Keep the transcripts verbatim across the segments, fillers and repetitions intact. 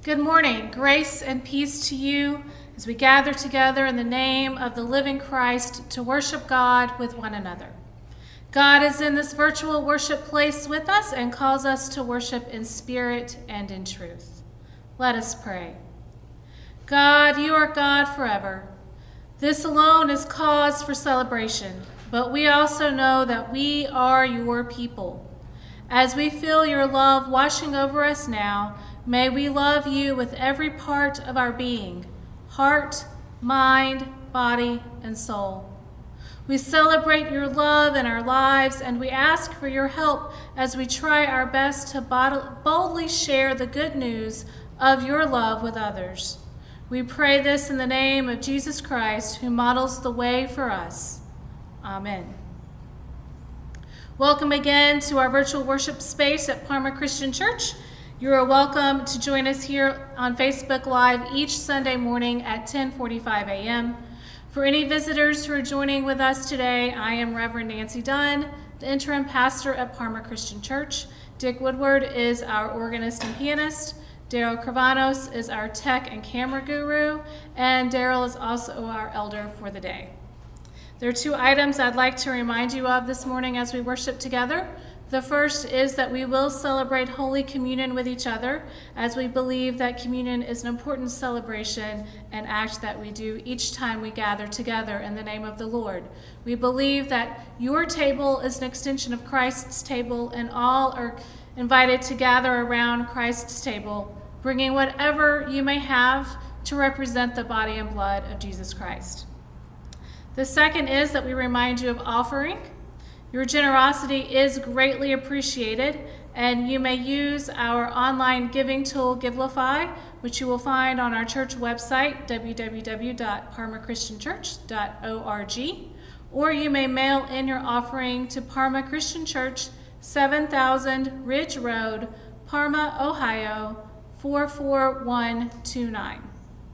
Good morning. Grace and peace to you as we gather together in the name of the living Christ to worship God with one another. God is in this virtual worship place with us and calls us to worship in spirit and in truth. Let us pray. God, you are God forever. This alone is cause for celebration, but we also know that we are your people. As we feel your love washing over us now, may we love you with every part of our being, heart, mind, body, and soul. We celebrate your love in our lives, and we ask for your help as we try our best to boldly share the good news of your love with others. We pray this in the name of Jesus Christ, who models the way for us. Amen. Welcome again to our virtual worship space at Parma Christian Church. You are welcome to join us here on Facebook Live each Sunday morning at ten forty-five a.m. For any visitors who are joining with us today, I am Reverend Nancy Dunn, the interim pastor at Parma Christian Church. Dick Woodward is our organist and pianist. Daryl Cravanos is our tech and camera guru, and Daryl is also our elder for the day. There are two items I'd like to remind you of this morning as we worship together. The first is that we will celebrate Holy Communion with each other, as we believe that communion is an important celebration and act that we do each time we gather together in the name of the Lord. We believe that your table is an extension of Christ's table, and all are invited to gather around Christ's table, bringing whatever you may have to represent the body and blood of Jesus Christ. The second is that we remind you of offering. Your generosity is greatly appreciated, and you may use our online giving tool, Givelify, which you will find on our church website, w w w dot parma christian church dot org, or you may mail in your offering to Parma Christian Church, seven thousand Ridge Road, Parma, Ohio, four four one two nine.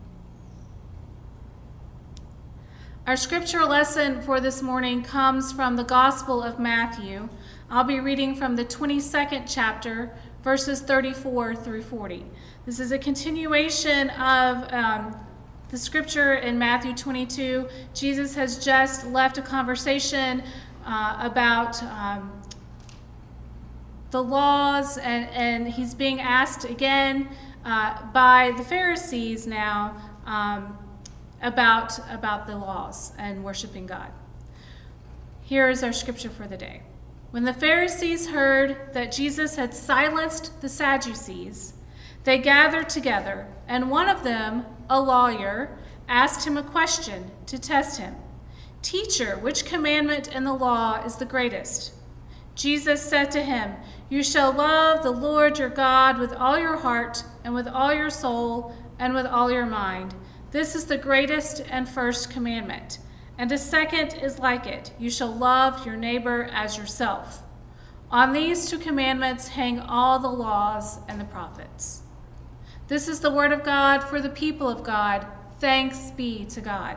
Our scripture lesson for this morning comes from the Gospel of Matthew. I'll be reading from the twenty-second chapter, verses thirty-four through forty. This is a continuation of um, the scripture in Matthew twenty-two. Jesus has just left a conversation uh, about um, the laws, and, and he's being asked again uh, by the Pharisees now um, about, about the laws and worshiping God. Here is our scripture for the day. When the Pharisees heard that Jesus had silenced the Sadducees, they gathered together, and one of them, a lawyer, asked him a question to test him. "Teacher, which commandment in the law is the greatest?" Jesus said to him, "You shall love the Lord your God with all your heart and with all your soul and with all your mind. This is the greatest and first commandment. And a second is like it. You shall love your neighbor as yourself. On these two commandments hang all the laws and the prophets." This is the word of God for the people of God. Thanks be to God.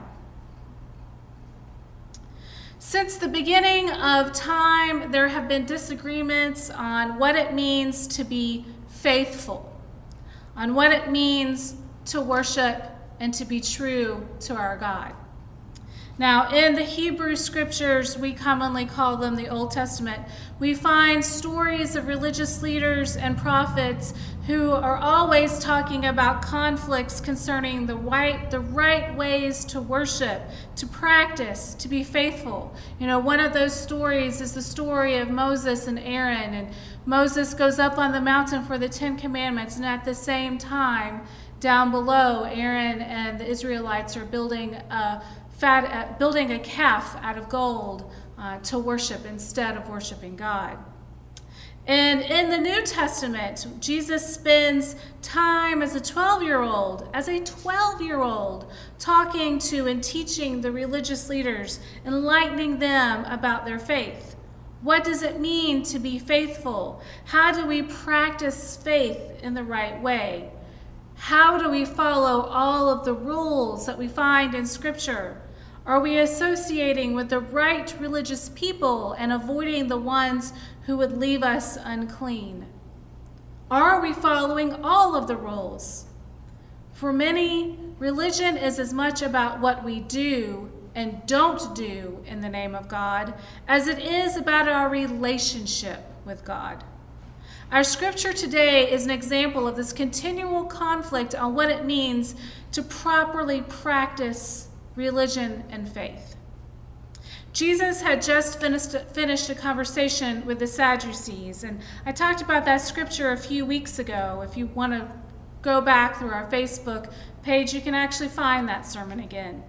Since the beginning of time, there have been disagreements on what it means to be faithful, on what it means to worship and to be true to our God. Now, in the Hebrew scriptures, we commonly call them the Old Testament, we find stories of religious leaders and prophets who are always talking about conflicts concerning the right, the right ways to worship, to practice, to be faithful. You know, one of those stories is the story of Moses and Aaron, and Moses goes up on the mountain for the Ten Commandments, and at the same time, down below, Aaron and the Israelites are building a fat, uh, building a calf out of gold uh, to worship instead of worshiping God. And in the New Testament, Jesus spends time as a twelve-year-old, as a twelve-year-old, talking to and teaching the religious leaders, enlightening them about their faith. What does it mean to be faithful? How do we practice faith in the right way? How do we follow all of the rules that we find in Scripture? Are we associating with the right religious people and avoiding the ones who would leave us unclean? Are we following all of the rules? For many, religion is as much about what we do and don't do in the name of God as it is about our relationship with God. Our scripture today is an example of this continual conflict on what it means to properly practice religion and faith. Jesus had just finished, finished a conversation with the Sadducees, and I talked about that scripture a few weeks ago. If you want to go back through our Facebook page, you can actually find that sermon again.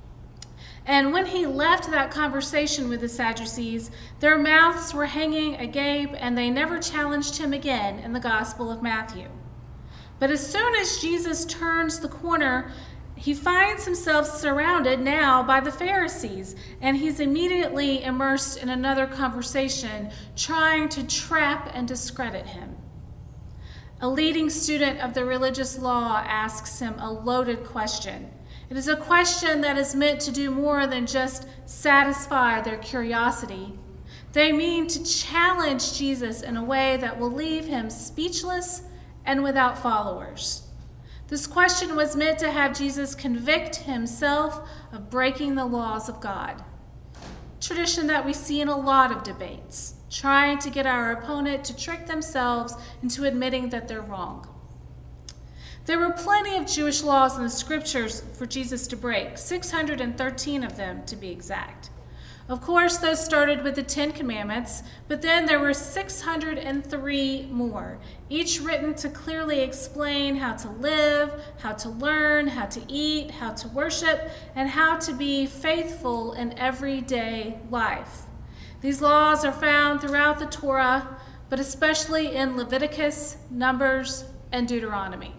And when he left that conversation with the Sadducees, their mouths were hanging agape, and they never challenged him again in the Gospel of Matthew. But as soon as Jesus turns the corner, he finds himself surrounded now by the Pharisees, and he's immediately immersed in another conversation, trying to trap and discredit him. A leading student of the religious law asks him a loaded question. It is a question that is meant to do more than just satisfy their curiosity. They mean to challenge Jesus in a way that will leave him speechless and without followers. This question was meant to have Jesus convict himself of breaking the laws of God. Tradition that we see in a lot of debates, trying to get our opponent to trick themselves into admitting that they're wrong. There were plenty of Jewish laws in the scriptures for Jesus to break, six hundred thirteen of them to be exact. Of course, those started with the Ten Commandments, but then there were six hundred three more, each written to clearly explain how to live, how to learn, how to eat, how to worship, and how to be faithful in everyday life. These laws are found throughout the Torah, but especially in Leviticus, Numbers, and Deuteronomy.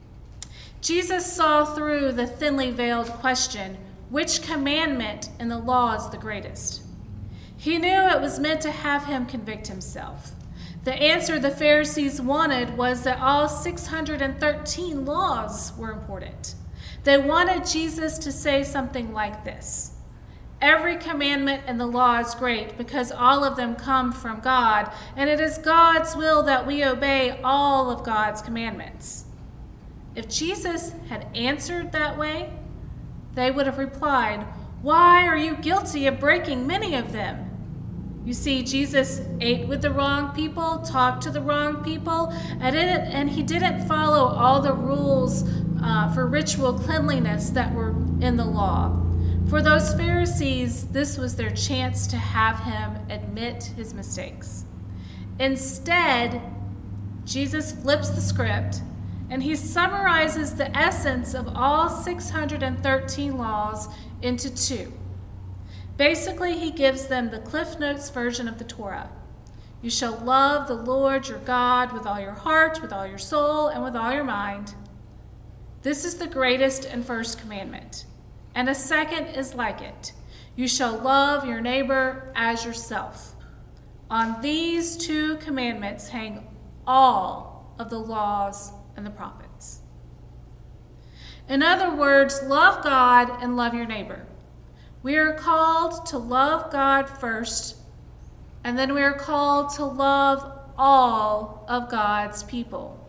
Jesus saw through the thinly veiled question, which commandment in the law is the greatest? He knew it was meant to have him convict himself. The answer the Pharisees wanted was that all six hundred thirteen laws were important. They wanted Jesus to say something like this: every commandment in the law is great because all of them come from God, and it is God's will that we obey all of God's commandments. If Jesus had answered that way, they would have replied, "Why are you guilty of breaking many of them?" You see, Jesus ate with the wrong people, talked to the wrong people, and, it, and he didn't follow all the rules uh, for ritual cleanliness that were in the law. For those Pharisees, this was their chance to have him admit his mistakes. Instead, Jesus flips the script, and he summarizes the essence of all six hundred thirteen laws into two. Basically, he gives them the Cliff Notes version of the Torah. You shall love the Lord your God with all your heart, with all your soul, and with all your mind. This is the greatest and first commandment. And a second is like it. You shall love your neighbor as yourself. On these two commandments hang all of the laws and the prophets. In other words, love God and love your neighbor. We are called to love God first, and then we are called to love all of God's people.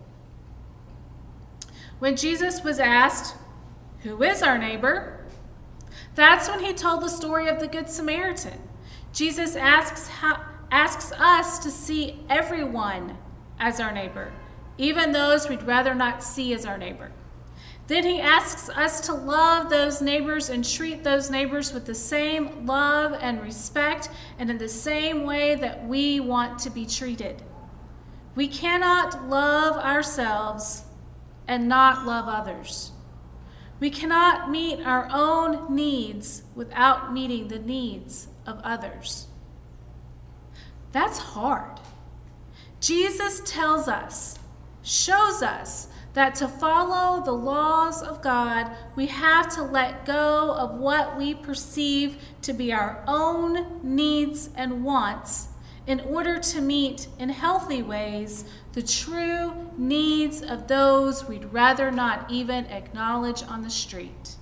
When Jesus was asked, "Who is our neighbor?" that's when he told the story of the Good Samaritan. Jesus asks, how, asks us to see everyone as our neighbor, even those we'd rather not see as our neighbor. Then he asks us to love those neighbors and treat those neighbors with the same love and respect and in the same way that we want to be treated. We cannot love ourselves and not love others. We cannot meet our own needs without meeting the needs of others. That's hard. Jesus tells us, shows us, that to follow the laws of God, we have to let go of what we perceive to be our own needs and wants in order to meet in healthy ways the true needs of those we'd rather not even acknowledge on the street.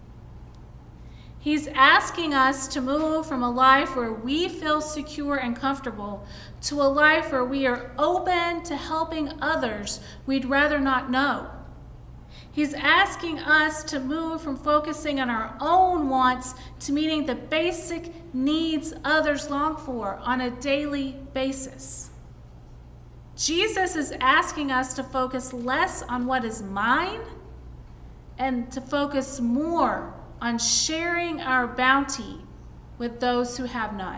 He's asking us to move from a life where we feel secure and comfortable to a life where we are open to helping others we'd rather not know. He's asking us to move from focusing on our own wants to meeting the basic needs others long for on a daily basis. Jesus is asking us to focus less on what is mine and to focus more on sharing our bounty with those who have none.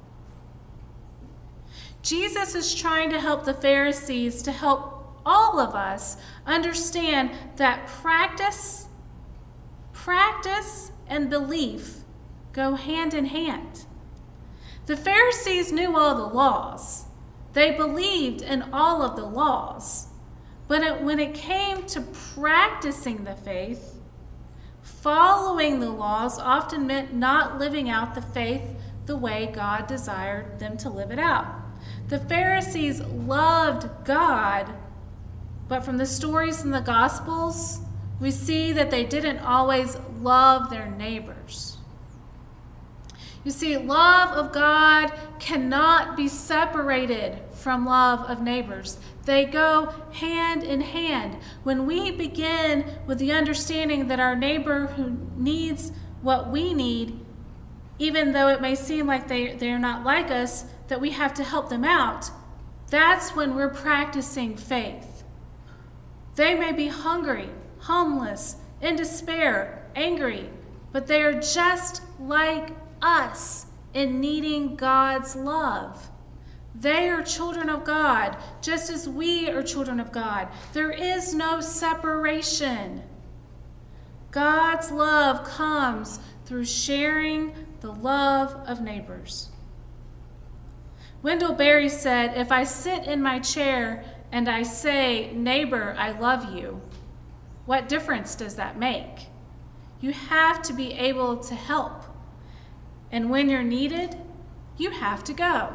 Jesus is trying to help the Pharisees to help all of us understand that practice, practice and belief go hand in hand. The Pharisees knew all the laws. They believed in all of the laws. But it, when it came to practicing the faith, following the laws often meant not living out the faith the way God desired them to live it out. The Pharisees loved God, but from the stories in the Gospels, we see that they didn't always love their neighbors. You see, love of God cannot be separated from love of neighbors. They go hand in hand. When we begin with the understanding that our neighbor who needs what we need, even though it may seem like they, they're not like us, that we have to help them out, that's when we're practicing faith. They may be hungry, homeless, in despair, angry, but they are just like us in needing God's love. They are children of God, just as we are children of God. There is no separation. God's love comes through sharing the love of neighbors. Wendell Berry said, "If I sit in my chair and I say, 'Neighbor, I love you,' what difference does that make? You have to be able to help. And when you're needed, you have to go."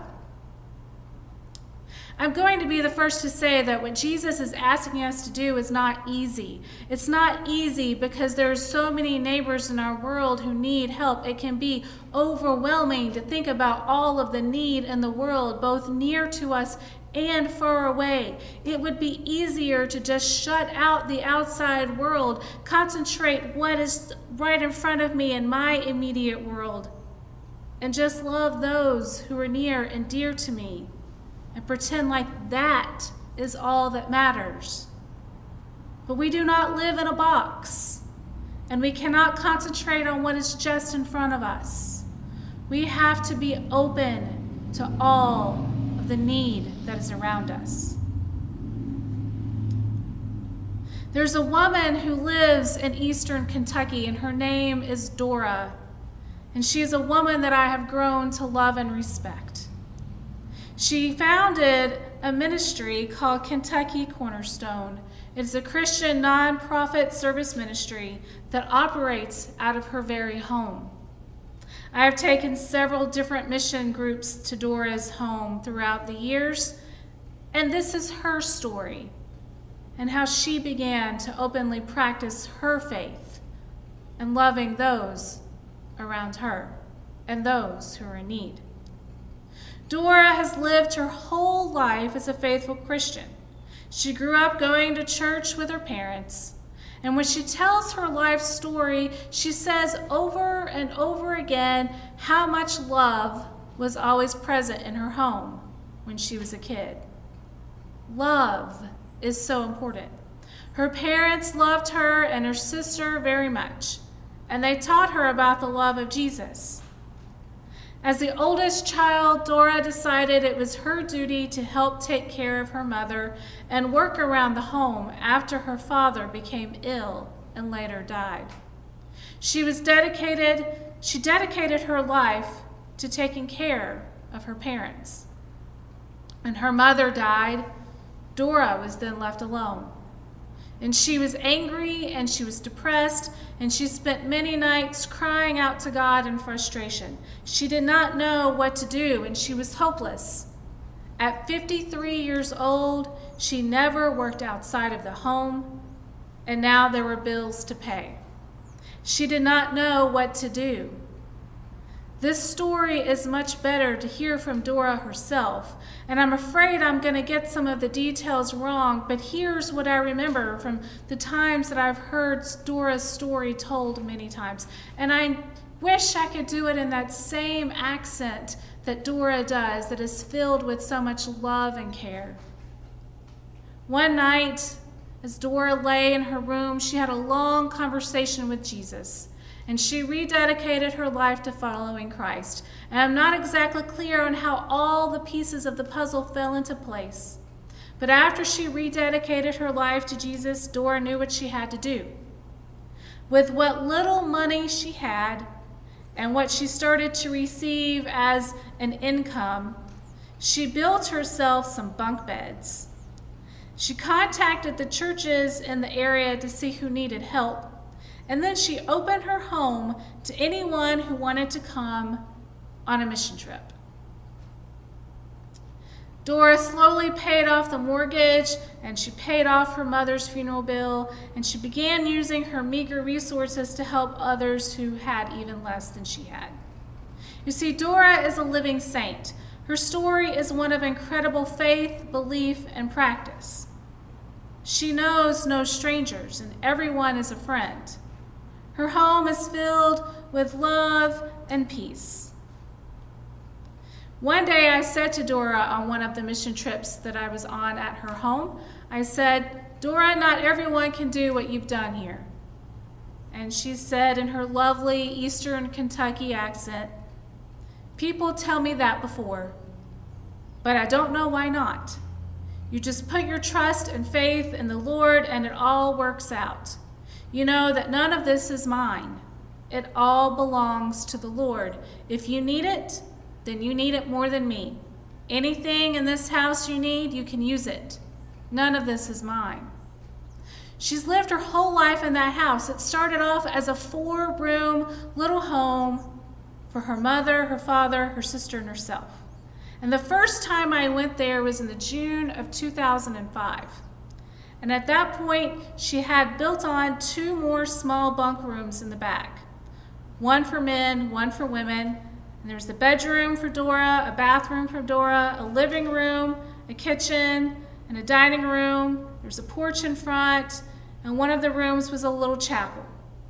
I'm going to be the first to say that what Jesus is asking us to do is not easy. It's not easy because there are so many neighbors in our world who need help. It can be overwhelming to think about all of the need in the world, both near to us and far away. It would be easier to just shut out the outside world, concentrate what is right in front of me in my immediate world, and just love those who are near and dear to me, and pretend like that is all that matters. But we do not live in a box, and we cannot concentrate on what is just in front of us. We have to be open to all of the need that is around us. There's a woman who lives in eastern Kentucky, and her name is Dora, and she is a woman that I have grown to love and respect. She founded a ministry called Kentucky Cornerstone. It is a Christian nonprofit service ministry that operates out of her very home. I have taken several different mission groups to Dora's home throughout the years, and this is her story and how she began to openly practice her faith and loving those around her and those who are in need. Dora has lived her whole life as a faithful Christian. She grew up going to church with her parents, and when she tells her life story, she says over and over again how much love was always present in her home when she was a kid. Love is so important. Her parents loved her and her sister very much, and they taught her about the love of Jesus. As the oldest child, Dora decided it was her duty to help take care of her mother and work around the home after her father became ill and later died. She was dedicated, she dedicated her life to taking care of her parents. When her mother died, Dora was then left alone. And she was angry and she was depressed, and she spent many nights crying out to God in frustration. She did not know what to do, and she was hopeless. At fifty-three years old, she never worked outside of the home, and now there were bills to pay. She did not know what to do. This story is much better to hear from Dora herself, and I'm afraid I'm going to get some of the details wrong, but here's what I remember from the times that I've heard Dora's story told many times. And I wish I could do it in that same accent that Dora does, that is filled with so much love and care. One night, as Dora lay in her room, she had a long conversation with Jesus, and she rededicated her life to following Christ. And I'm not exactly clear on how all the pieces of the puzzle fell into place. But after she rededicated her life to Jesus, Dora knew what she had to do. With what little money she had and what she started to receive as an income, she built herself some bunk beds. She contacted the churches in the area to see who needed help. And then she opened her home to anyone who wanted to come on a mission trip. Dora slowly paid off the mortgage, and she paid off her mother's funeral bill, and she began using her meager resources to help others who had even less than she had. You see, Dora is a living saint. Her story is one of incredible faith, belief, and practice. She knows no strangers, and everyone is a friend. Her home is filled with love and peace. One day I said to Dora on one of the mission trips that I was on at her home, I said, "Dora, not everyone can do what you've done here." And she said in her lovely Eastern Kentucky accent, "People tell me that before, but I don't know why not. You just put your trust and faith in the Lord and it all works out. You know that none of this is mine. It all belongs to the Lord. If you need it, then you need it more than me. Anything in this house you need, you can use it. None of this is mine." She's lived her whole life in that house. It started off as a four-room little home for her mother, her father, her sister, and herself. And the first time I went there was in the June of two thousand five. And at that point, she had built on two more small bunk rooms in the back. One for men, one for women. And there was a bedroom for Dora, a bathroom for Dora, a living room, a kitchen, and a dining room. There was a porch in front, and one of the rooms was a little chapel.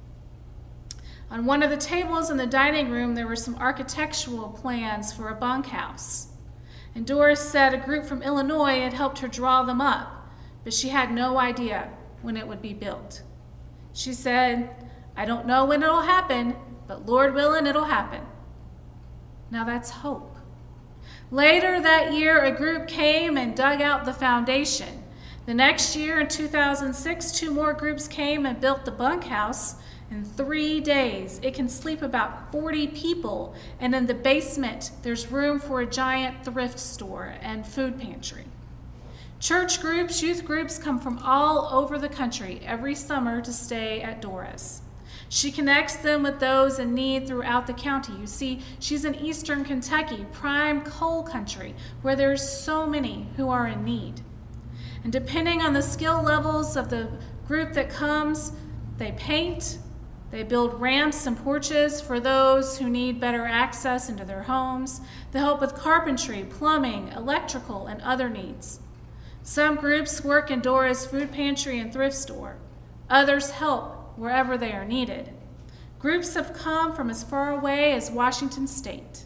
On one of the tables in the dining room, there were some architectural plans for a bunkhouse. And Dora said a group from Illinois had helped her draw them up, but she had no idea when it would be built. She said, "I don't know when it'll happen, but Lord willing, it'll happen." Now that's hope. Later that year, a group came and dug out the foundation. The next year, in two thousand six, two more groups came and built the bunkhouse in three days. It can sleep about forty people, and in the basement, there's room for a giant thrift store and food pantry. Church groups, youth groups come from all over the country every summer to stay at Dora's. She connects them with those in need throughout the county. You see, she's in Eastern Kentucky, prime coal country, where there's so many who are in need. And depending on the skill levels of the group that comes, they paint, they build ramps and porches for those who need better access into their homes. They help with carpentry, plumbing, electrical, and other needs. Some groups work in Dora's food pantry and thrift store. Others help wherever they are needed. Groups have come from as far away as Washington State.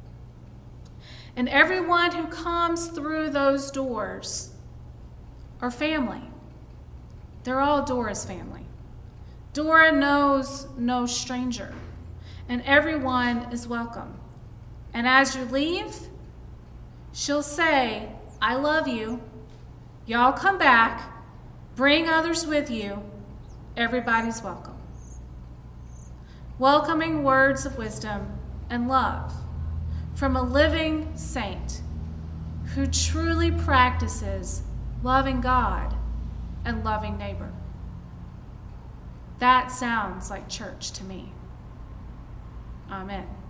And everyone who comes through those doors are family. They're all Dora's family. Dora knows no stranger, and everyone is welcome. And as you leave, she'll say, "I love you. Y'all come back, bring others with you. Everybody's welcome." Welcoming words of wisdom and love from a living saint who truly practices loving God and loving neighbor. That sounds like church to me. Amen.